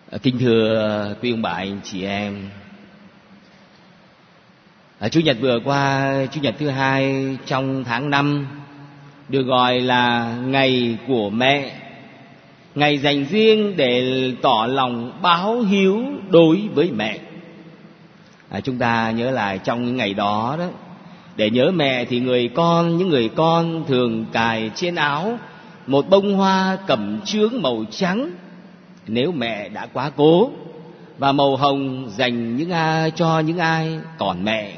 Kính thưa quý ông bà anh chị em, Chủ nhật vừa qua, Chủ nhật thứ hai trong tháng 5, được gọi là ngày của mẹ, ngày dành riêng để tỏ lòng báo hiếu đối với mẹ. Chúng ta nhớ lại trong những ngày đó, để nhớ mẹ thì những người con thường cài trên áo một bông hoa cẩm chướng màu trắng nếu mẹ đã quá cố, và màu hồng dành cho những ai còn mẹ.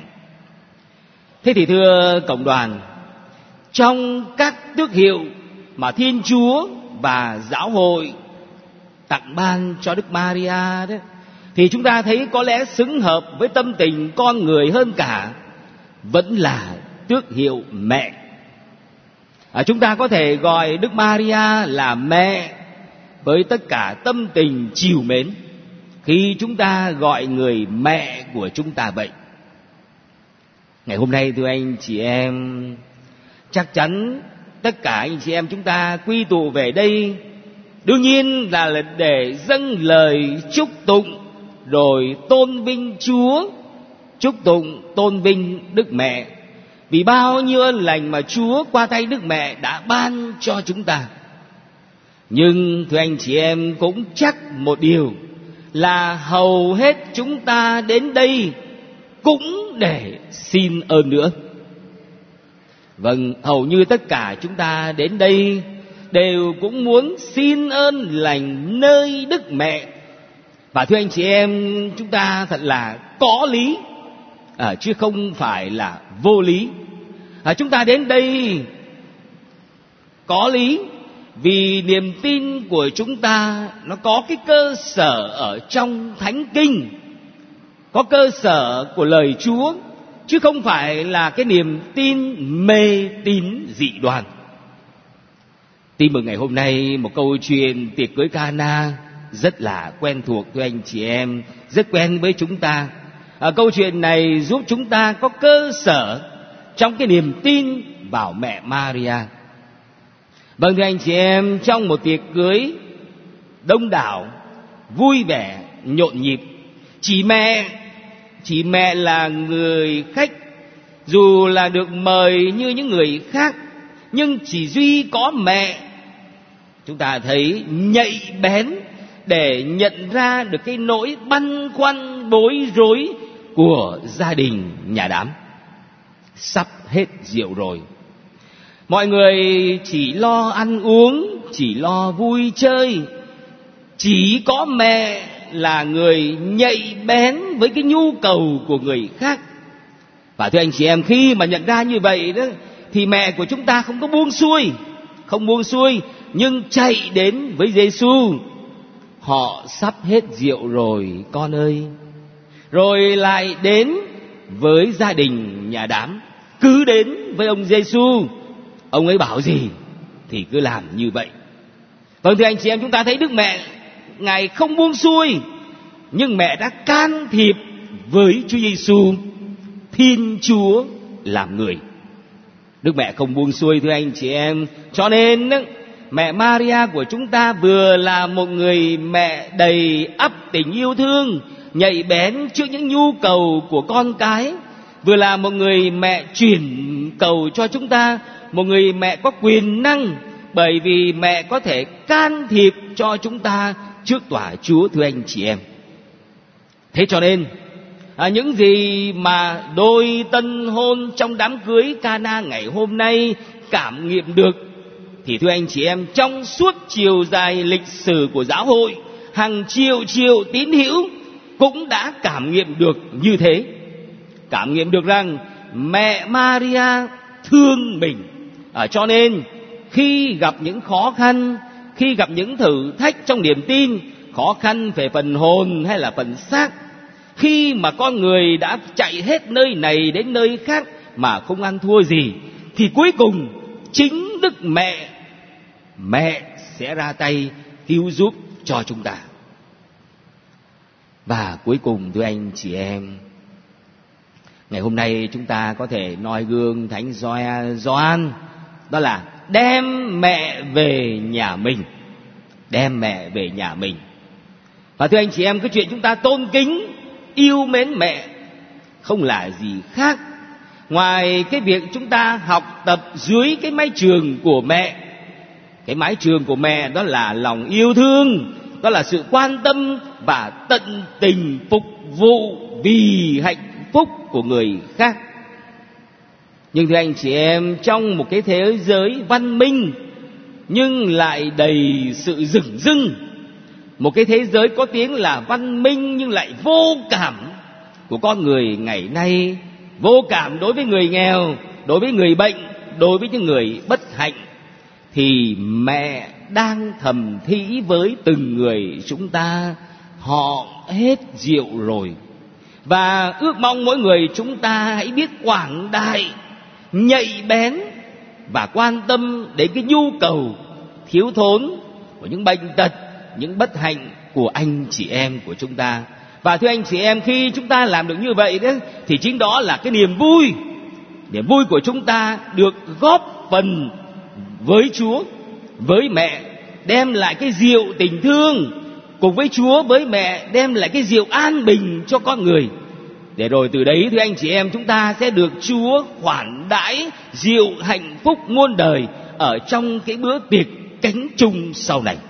Thế thì thưa cộng đoàn, trong các tước hiệu mà Thiên Chúa và Giáo hội tặng ban cho Đức Maria đó, thì chúng ta thấy có lẽ xứng hợp với tâm tình con người hơn cả vẫn là tước hiệu mẹ. Chúng ta có thể gọi Đức Maria là mẹ với tất cả tâm tình trìu mến khi chúng ta gọi người mẹ của chúng ta vậy. Ngày hôm nay thưa anh chị em, chắc chắn tất cả anh chị em chúng ta quy tụ về đây đương nhiên là để dâng lời chúc tụng rồi tôn vinh Chúa, chúc tụng tôn vinh Đức Mẹ vì bao nhiêu ơn lành mà Chúa qua tay Đức Mẹ đã ban cho chúng ta. Nhưng thưa anh chị em, cũng chắc một điều là hầu hết chúng ta đến đây cũng để xin ơn nữa. Vâng, hầu như tất cả chúng ta đến đây đều cũng muốn xin ơn lành nơi Đức Mẹ. Và thưa anh chị em, chúng ta thật là có lý, chứ không phải là vô lý. Chúng ta đến đây có lý vì niềm tin của chúng ta nó có cái cơ sở ở trong Thánh Kinh, có cơ sở của lời Chúa, chứ không phải là cái niềm tin mê tín dị đoan. Tin mừng ngày hôm nay, một câu chuyện tiệc cưới Cana rất là quen thuộc thưa anh chị em, rất quen với chúng ta. Câu chuyện này giúp chúng ta có cơ sở trong cái niềm tin vào mẹ Maria. Vâng thưa anh chị em, trong một tiệc cưới đông đảo, vui vẻ, nhộn nhịp, chỉ mẹ là người khách, dù là được mời như những người khác, nhưng chỉ duy có mẹ chúng ta thấy nhạy bén để nhận ra được cái nỗi băn khoăn bối rối của gia đình nhà đám. Sắp hết rượu rồi, mọi người chỉ lo ăn uống, chỉ lo vui chơi, chỉ có mẹ là người nhạy bén với cái nhu cầu của người khác. Và thưa anh chị em, khi mà nhận ra như vậy đó, thì mẹ của chúng ta không buông xuôi, nhưng chạy đến với Giêsu. Họ sắp hết rượu rồi con ơi. Rồi lại đến với gia đình nhà đám, cứ đến với ông Giêsu, ông ấy bảo gì thì cứ làm như vậy. Vâng thưa anh chị em, chúng ta thấy Đức Mẹ Ngài không buông xuôi, nhưng mẹ đã can thiệp với Chúa Giêsu, Thiên Chúa làm người. Đức Mẹ không buông xuôi thưa anh chị em, cho nên mẹ Maria của chúng ta vừa là một người mẹ đầy ắp tình yêu thương, nhạy bén trước những nhu cầu của con cái, vừa là một người mẹ chuyển cầu cho chúng ta, một người mẹ có quyền năng, bởi vì mẹ có thể can thiệp cho chúng ta trước tòa Chúa thưa anh chị em. Thế cho nên những gì mà đôi tân hôn trong đám cưới Cana ngày hôm nay cảm nghiệm được, thì thưa anh chị em, trong suốt chiều dài lịch sử của giáo hội, hàng triệu tín hữu cũng đã cảm nghiệm được như thế. Cảm nghiệm được rằng mẹ Maria thương mình. Cho nên khi gặp những khó khăn, khi gặp những thử thách trong niềm tin, khó khăn về phần hồn hay là phần xác, khi mà con người đã chạy hết nơi này đến nơi khác mà không ăn thua gì, thì cuối cùng chính Đức Mẹ sẽ ra tay cứu giúp cho chúng ta. Và cuối cùng thưa anh chị em, ngày hôm nay chúng ta có thể noi gương Thánh Gioan, đó là đem mẹ về nhà mình. Đem mẹ về nhà mình. Và thưa anh chị em, cái chuyện chúng ta tôn kính, yêu mến mẹ không là gì khác ngoài cái việc chúng ta học tập dưới cái mái trường của mẹ. Cái mái trường của mẹ đó là lòng yêu thương, đó là sự quan tâm và tận tình phục vụ vì hạnh phúc của người khác. Nhưng thưa anh chị em, trong một cái thế giới văn minh nhưng lại đầy sự dửng dưng, một cái thế giới có tiếng là văn minh nhưng lại vô cảm của con người ngày nay, vô cảm đối với người nghèo, đối với người bệnh, đối với những người bất hạnh, thì mẹ đang thầm thỉ với từng người chúng ta: họ hết rượu rồi. Và ước mong mỗi người chúng ta hãy biết quảng đại, nhạy bén và quan tâm đến cái nhu cầu thiếu thốn của những bệnh tật, những bất hạnh của anh chị em của chúng ta. Và thưa anh chị em, khi chúng ta làm được như vậy đấy, thì chính đó là cái niềm vui của chúng ta được góp phần với Chúa, với mẹ, đem lại cái rượu tình thương, cùng với Chúa, với mẹ, đem lại cái rượu an bình cho con người. Để rồi từ đấy thưa anh chị em, chúng ta sẽ được Chúa khoản đãi rượu hạnh phúc muôn đời ở trong cái bữa tiệc cánh chung sau này.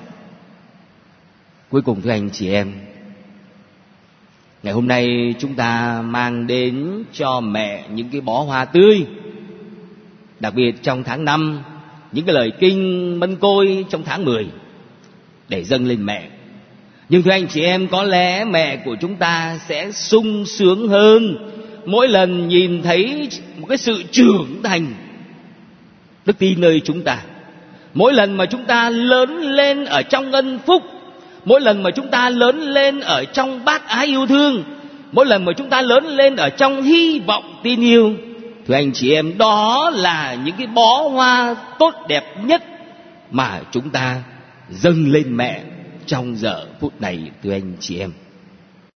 Cuối cùng thưa anh chị em, ngày hôm nay chúng ta mang đến cho mẹ những cái bó hoa tươi. Đặc biệt trong tháng 5, những cái lời kinh mân côi trong tháng 10 để dâng lên mẹ. Nhưng thưa anh chị em, có lẽ mẹ của chúng ta sẽ sung sướng hơn mỗi lần nhìn thấy một cái sự trưởng thành đức tin nơi chúng ta. Mỗi lần mà chúng ta lớn lên ở trong ân phúc, mỗi lần mà chúng ta lớn lên ở trong bác ái yêu thương, mỗi lần mà chúng ta lớn lên ở trong hy vọng tin yêu, thưa anh chị em, đó là những cái bó hoa tốt đẹp nhất mà chúng ta dâng lên mẹ trong giờ phút này, thưa anh chị em.